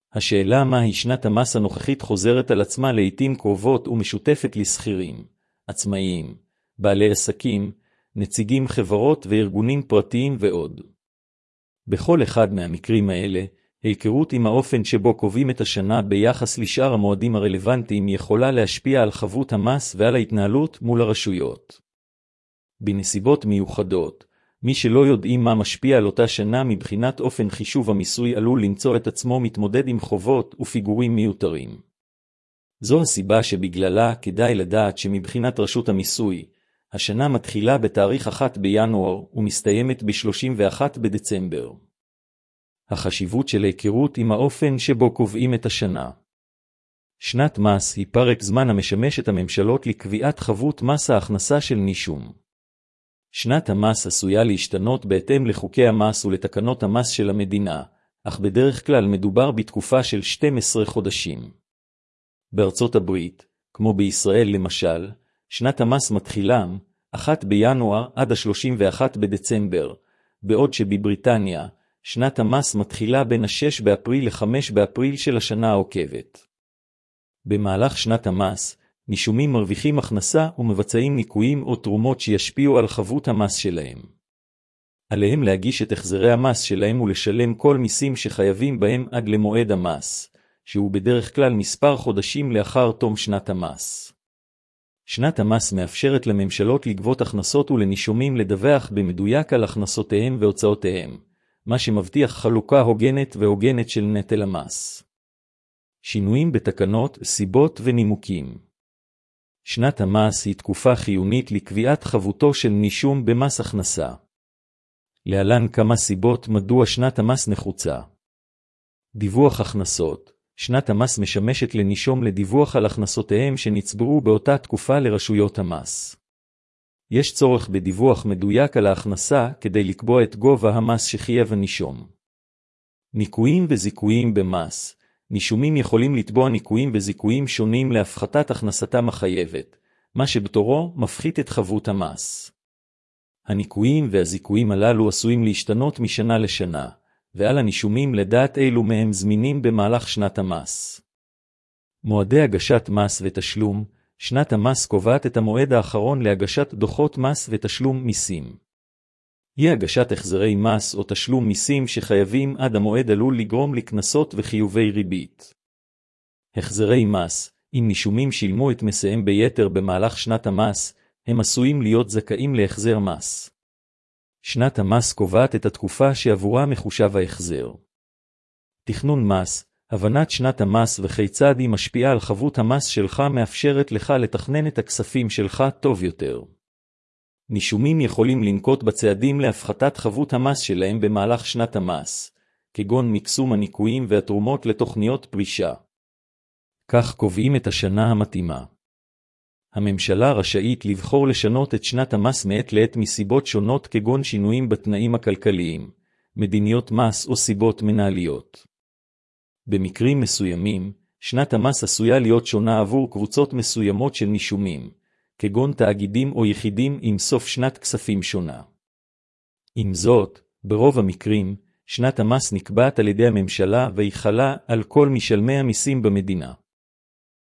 השאלה מהי שנת המס הנוכחית חוזרת על עצמה לעתים קרובות ומשותפת לשכירים, עצמאיים, בעלי עסקים, נציגים חברות וארגונים פרטיים ועוד. בכל אחד מהמקרים האלה, ההיכרות עם האופן שבו קובעים את השנה ביחס לשאר המועדים הרלוונטיים יכולה להשפיע על חבות המס ועל ההתנהלות מול הרשויות. בנסיבות מיוחדות, מי שלא יודעים מה משפיע על אותה שנה מבחינת אופן חישוב המיסוי עלול למצוא את עצמו מתמודד עם חובות ופיגורים מיותרים. זו הסיבה שבגללה כדאי לדעת שמבחינת רשות המיסוי, השנה מתחילה בתאריך 1 בינואר ומסתיימת ב-31 בדצמבר. החשיבות של ההיכרות עם האופן שבו קובעים את השנה. שנת מס היא פרק זמן המשמש את הממשלות לקביעת חבות מס ההכנסה של נישום. שנת המס עשויה להשתנות בהתאם לחוקי המס ולתקנות המס של המדינה, אך בדרך כלל מדובר בתקופה של 12 חודשים. בארצות הברית, כמו בישראל למשל, שנת המס מתחילה 1 בינואר עד ה-31 בדצמבר, בעוד שבבריטניה, שנת המס מתחילה בין ה-6 באפריל ל-5 באפריל של השנה העוקבת. במהלך שנת המס, נישומים מרוויחים הכנסה ומבצעים ניכויים או תרומות שישפיעו על חבות המס שלהם. עליהם להגיש את החזרי המס שלהם ולשלם כל מיסים שחייבים בהם עד למועד המס, שהוא בדרך כלל מספר חודשים לאחר תום שנת המס. שנת המס מאפשרת לממשלות לגבות הכנסות ולנישומים לדווח במדויק על הכנסותיהם והוצאותיהם, מה שמבטיח חלוקה הוגנת של נטל המס. שינויים בתקנות, סיבות ונימוקים. שנת המס היא תקופה חיונית לקביעת חבותו של נישום במס הכנסה. להלן כמה סיבות מדוע שנת המס נחוצה. דיווח הכנסות. שנת המס משמשת לנישום לדיווח על הכנסותיהם שנצברו באותה תקופה לרשויות המס. יש צורך בדיווח מדויק על ההכנסה כדי לקבוע את גובה המס שחייב הנישום. ניכויים וזיכויים במס. נישומים יכולים לתבוע ניכויים וזיכויים שונים להפחתת הכנסתם החייבת, מה שבתורו מפחית את חבות המס. הניכויים והזיכויים הללו עשויים להשתנות משנה לשנה, ועל הנישומים לדעת אילו מהם זמינים במהלך שנת המס. מועדי הגשת מס ותשלום. שנת המס קובעת את המועד האחרון להגשת דוחות מס ותשלום מיסים. אי הגשת החזרי מס או תשלום מיסים שחייבים עד המועד עלול לגרום לקנסות וחיובי ריבית. החזרי מס, אם נישומים שילמו את מסיהם ביתר במהלך שנת המס, הם עשויים להיות זכאים להחזר מס. שנת המס קובעת את התקופה שעבורה מחושב ההחזר. תכנון מס, הבנת שנת המס וכיצד היא משפיעה על חבות המס שלך מאפשרת לך לתכנן את הכספים שלך טוב יותר. נישומים יכולים לנקוט בצעדים להפחתת חבות המס שלהם במהלך שנת המס, כגון מקסום הניכויים והתרומות לתוכניות פרישה. כך קובעים את השנה המתאימה. הממשלה רשאית לבחור לשנות את שנת המס מעת לעת מסיבות שונות כגון שינויים בתנאים הכלכליים, מדיניות מס או סיבות מנהליות. במקרים מסוימים, שנת המס עשויה להיות שונה עבור קבוצות מסוימות של נישומים, כגון תאגידים או יחידים עם סוף שנת כספים שונה. עם זאת, ברוב המקרים, שנת המס נקבעת על ידי הממשלה והיא חלה על כל משלמי המיסים במדינה.